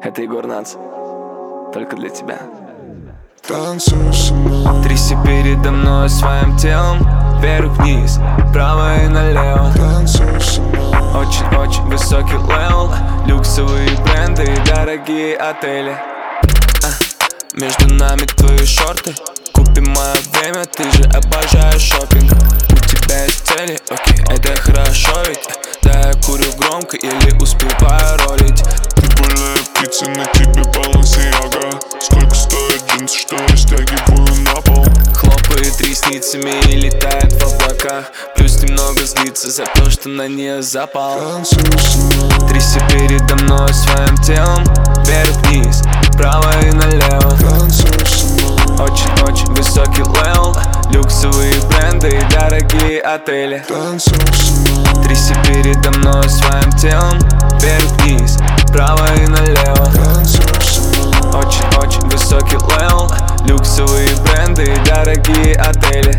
Это Егор Натс. Только для тебя. Танцуй со мной. Тряси передо мной своим телом, вверх-вниз, право и налево. Танцуй со мной. Очень-очень высокий левел, люксовые бренды и дорогие отели. Между нами твои шорты, купи мое время, ты же обожаешь шопинг. У тебя есть цели, окей, это хорошо ведь. Да, я курю громко или успеваю ролить. Ты больная птица, на тебе Баленсиага. Сколько стоит джинсы, что я стягиваю на пол? Хлопает ресницами и летает в облаках. Плюс немного злится за то, что на нее запал. Танцуй со мной. Тряси передо мной своим телом, вверх-вниз, право и налево. Танцуй со мной. Очень-очень высокий левел, люксовые бренды и дорогие отели. Танцуй со мной. Тряси передо мной своим телом, вверх-вниз, право и налево. Танцуй со мной. Очень-очень высокий левел, люксовые бренды и дорогие отели.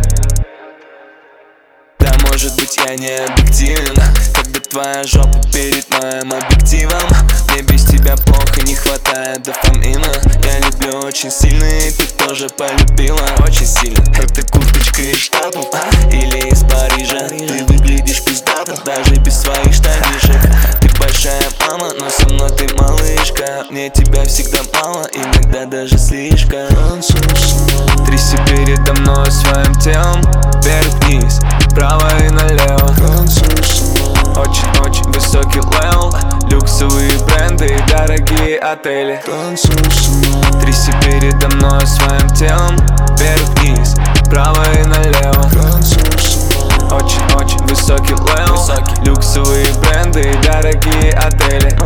Да, может быть, я не объективен, когда твоя жопа перед моим объективом. Мне без тебя плохо, не хватает дофамина. Я люблю очень сильно, и ты тоже полюбила очень сильно. Это курточка из Штатов или из Парижа. Ты выглядишь пиздато, даже без своих штанишек. Ты большая мама, но со мной ты малышка. Мне тебя всегда мало, иногда даже слишком. Танцуй со мной. Тряси передо мной своим телом, вверх-вниз, право и налево. Танцуй со мной. Очень-очень высокий левел, люксовые бренды и дорогие отели. Танцуй со мной. Тряси передо мной своим телом, вверх-вниз, право и налево. Танцуй со мной. Очень-очень высокий левел, люксовые бренды и дорогие отели.